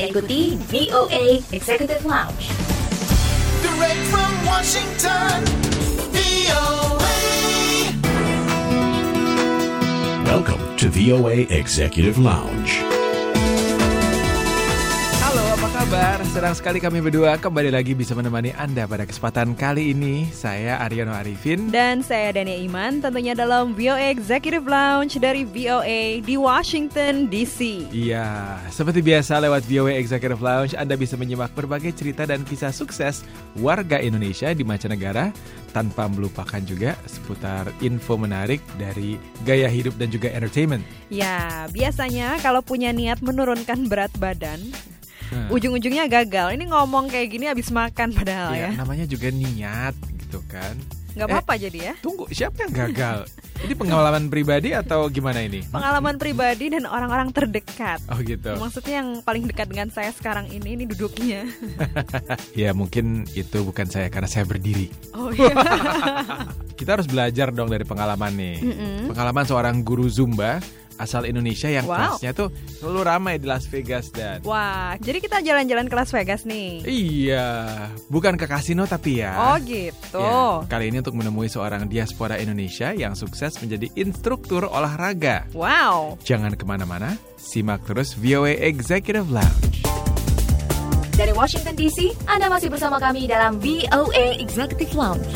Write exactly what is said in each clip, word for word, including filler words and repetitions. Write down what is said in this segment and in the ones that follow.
ikuti V O A Executive Lounge. Direct from Washington, V O A. Welcome to V O A Executive Lounge. Halo, apa kabar? Senang sekali kami berdua kembali lagi bisa menemani Anda pada kesempatan kali ini. Saya Aryono Arifin dan saya Dania Iman, tentunya dalam V O A Executive Lounge dari V O A di Washington D C. Iya, seperti biasa lewat V O A Executive Lounge Anda bisa menyimak berbagai cerita dan kisah sukses warga Indonesia di mancanegara, tanpa melupakan juga seputar info menarik dari gaya hidup dan juga entertainment. Ya, biasanya kalau punya niat menurunkan berat badan, Hmm. ujung-ujungnya gagal. Ini ngomong kayak gini habis makan padahal ya. Ya, namanya juga niat gitu kan. Gak apa-apa eh, jadi ya. Tunggu, siapa yang gagal? Ini pengalaman pribadi atau gimana ini? Pengalaman pribadi dan orang-orang terdekat. Oh gitu. Maksudnya yang paling dekat dengan saya sekarang ini, ini duduknya. Ya mungkin itu bukan saya karena saya berdiri. Oh iya. Kita harus belajar dong dari pengalaman nih. Mm-mm. Pengalaman seorang guru Zumba asal Indonesia yang wow. kelasnya tuh selalu ramai di Las Vegas dan. Wah, jadi kita jalan-jalan ke Las Vegas nih. Iya, bukan ke kasino tapi ya. Oh gitu. Ya, kali ini untuk menemui seorang diaspora Indonesia yang sukses menjadi instruktur olahraga. Wow. Jangan kemana-mana, simak terus V O A Executive Lounge. Dari Washington D C, Anda masih bersama kami dalam V O A Executive Lounge.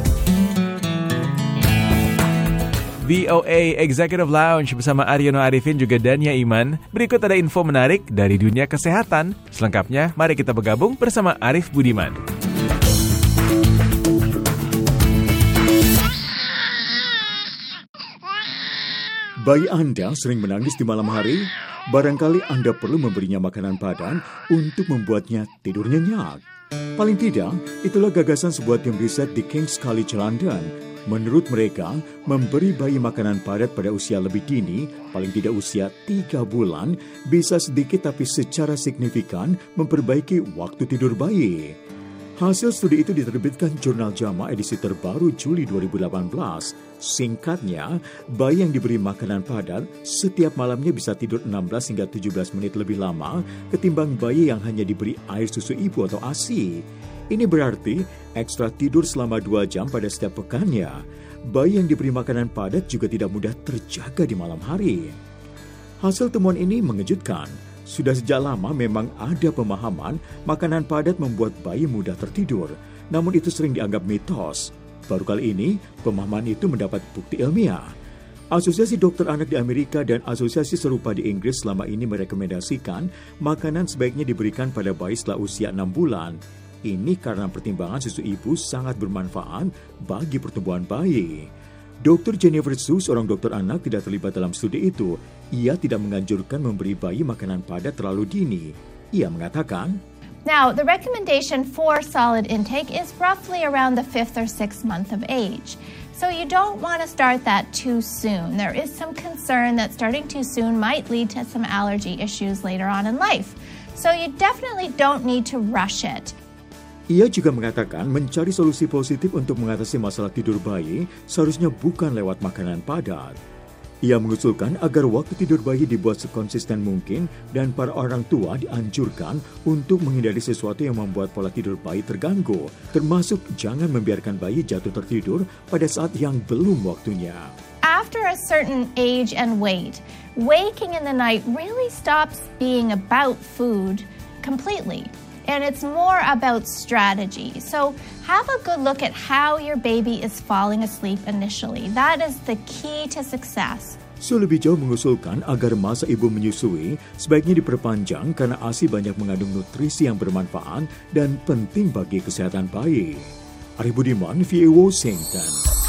V O A Executive Lounge bersama Aryono Arifin juga Dania Iman. Berikut ada info menarik dari dunia kesehatan. Selengkapnya, mari kita bergabung bersama Arif Budiman. Bayi Anda sering menangis di malam hari? Barangkali Anda perlu memberinya makanan padan untuk membuatnya tidur nyenyak. Paling tidak, itulah gagasan sebuah tim riset di King's College London. Menurut mereka, memberi bayi makanan padat pada usia lebih dini, paling tidak usia tiga bulan, bisa sedikit tapi secara signifikan memperbaiki waktu tidur bayi. Hasil studi itu diterbitkan Jurnal JAMA edisi terbaru Juli dua ribu delapan belas. Singkatnya, bayi yang diberi makanan padat setiap malamnya bisa tidur enam belas hingga tujuh belas menit lebih lama ketimbang bayi yang hanya diberi air susu ibu atau A S I. Ini berarti ekstra tidur selama dua jam pada setiap pekannya. Bayi yang diberi makanan padat juga tidak mudah terjaga di malam hari. Hasil temuan ini mengejutkan. Sudah sejak lama memang ada pemahaman makanan padat membuat bayi mudah tertidur. Namun itu sering dianggap mitos. Baru kali ini, pemahaman itu mendapat bukti ilmiah. Asosiasi Dokter Anak di Amerika dan asosiasi serupa di Inggris selama ini merekomendasikan makanan sebaiknya diberikan pada bayi setelah usia enam bulan. Ini karena pertimbangan susu ibu sangat bermanfaat bagi pertumbuhan bayi. Dokter Jennifer Su, seorang dokter anak, tidak terlibat dalam studi itu. Ia tidak menganjurkan memberi bayi makanan padat terlalu dini. Ia mengatakan, Now, the recommendation for solid intake is roughly around the fifth or sixth month of age. So you don't want to start that too soon. There is some concern that starting too soon might lead to some allergy issues later on in life. So you definitely don't need to rush it. Ia juga mengatakan mencari solusi positif untuk mengatasi masalah tidur bayi seharusnya bukan lewat makanan padat. Ia mengusulkan agar waktu tidur bayi dibuat sekonsisten mungkin dan para orang tua dianjurkan untuk menghindari sesuatu yang membuat pola tidur bayi terganggu, termasuk jangan membiarkan bayi jatuh tertidur pada saat yang belum waktunya. After a certain age and weight, waking in the night really stops being about food completely. And it's more about strategy. So have a good look at how your baby is falling asleep initially. That is the key to success. So lebih jauh mengusulkan agar masa ibu menyusui sebaiknya diperpanjang karena A S I banyak mengandung nutrisi yang bermanfaat dan penting bagi kesehatan bayi. Arif Budiman, V O A Washington.